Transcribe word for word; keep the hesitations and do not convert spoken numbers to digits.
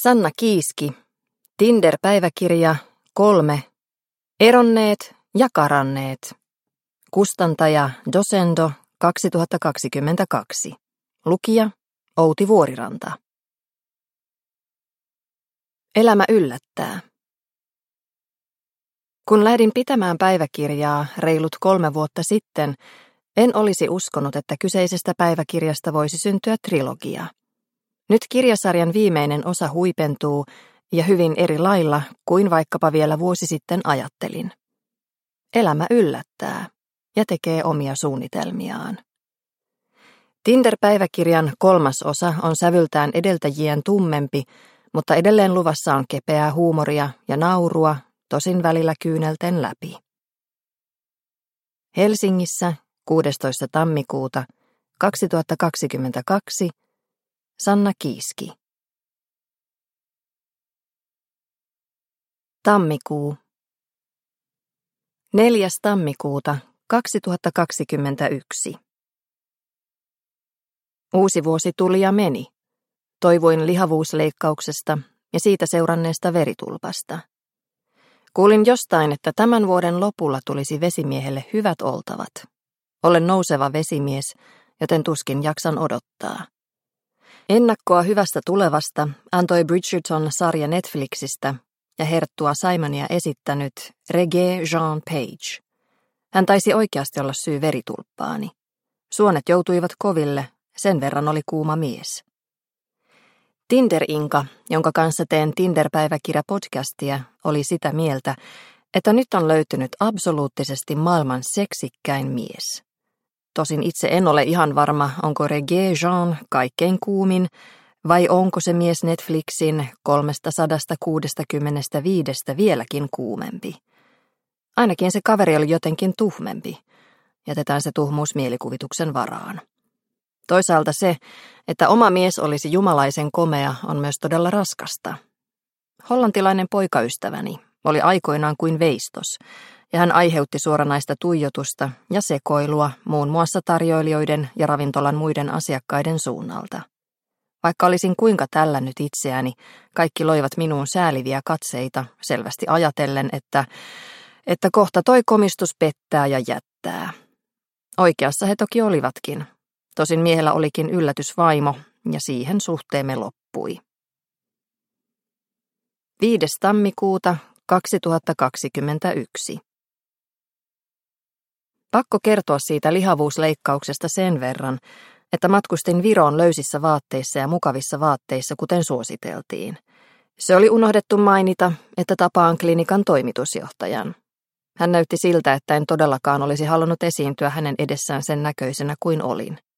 Sanna Kiiski, Tinder-päiväkirja kolme, Eronneet ja karanneet. Kustantaja Dosendo kaksituhattakaksikymmentäkaksi. Lukija Outi Vuoriranta. Elämä yllättää. Kun lähdin pitämään päiväkirjaa reilut kolme vuotta sitten, en olisi uskonut, että kyseisestä päiväkirjasta voisi syntyä trilogia. Nyt kirjasarjan viimeinen osa huipentuu ja hyvin eri lailla kuin vaikkapa vielä vuosi sitten ajattelin. Elämä yllättää ja tekee omia suunnitelmiaan. Tinder-päiväkirjan kolmas osa on sävyltään edeltäjien tummempi, mutta edelleen luvassa on kepeää huumoria ja naurua, tosin välillä kyynelten läpi. Helsingissä kuudestoista tammikuuta kaksituhattakaksikymmentäkaksi. Sanna Kiiski. Tammikuu. neljäs tammikuuta kaksituhattakaksikymmentäyksi. Uusi vuosi tuli ja meni. Toivoin lihavuusleikkauksesta ja siitä seuranneesta veritulpasta. Kuulin jostain, että tämän vuoden lopulla tulisi vesimiehelle hyvät oltavat. Olen nouseva vesimies, joten tuskin jaksan odottaa. Ennakkoa hyvästä tulevasta antoi Bridgerton-sarja Netflixistä ja herttua Simonia esittänyt Regé-Jean Page. Hän taisi oikeasti olla syy veritulppaani. Suonet joutuivat koville, sen verran oli kuuma mies. Tinder-Inka, jonka kanssa teen Tinder-päiväkirja-podcastia, oli sitä mieltä, että nyt on löytynyt absoluuttisesti maailman seksikkäin mies. Tosin itse en ole ihan varma, onko Regé-Jean kaikkein kuumin, vai onko se mies Netflixin kolmesataakuusikymmentäviisi vieläkin kuumempi. Ainakin se kaveri oli jotenkin tuhmempi. Jätetään se tuhmuus mielikuvituksen varaan. Toisaalta se, että oma mies olisi jumalaisen komea, on myös todella raskasta. Hollantilainen poikaystäväni oli aikoinaan kuin veistos, ja hän aiheutti suoranaista tuijotusta ja sekoilua muun muassa tarjoilijoiden ja ravintolan muiden asiakkaiden suunnalta. Vaikka olisin kuinka tällännyt itseäni, kaikki loivat minuun sääliviä katseita, selvästi ajatellen, että, että kohta toi komistus pettää ja jättää. Oikeassa he toki olivatkin. Tosin miehellä olikin yllätysvaimo, ja siihen suhteemme loppui. viides tammikuuta kaksituhattakaksikymmentäyksi. Pakko kertoa siitä lihavuusleikkauksesta sen verran, että matkustin Viroon löysissä vaatteissa ja mukavissa vaatteissa, kuten suositeltiin. Se oli unohdettu mainita, että tapaan klinikan toimitusjohtajan. Hän näytti siltä, että en todellakaan olisi halunnut esiintyä hänen edessään sen näköisenä kuin olin.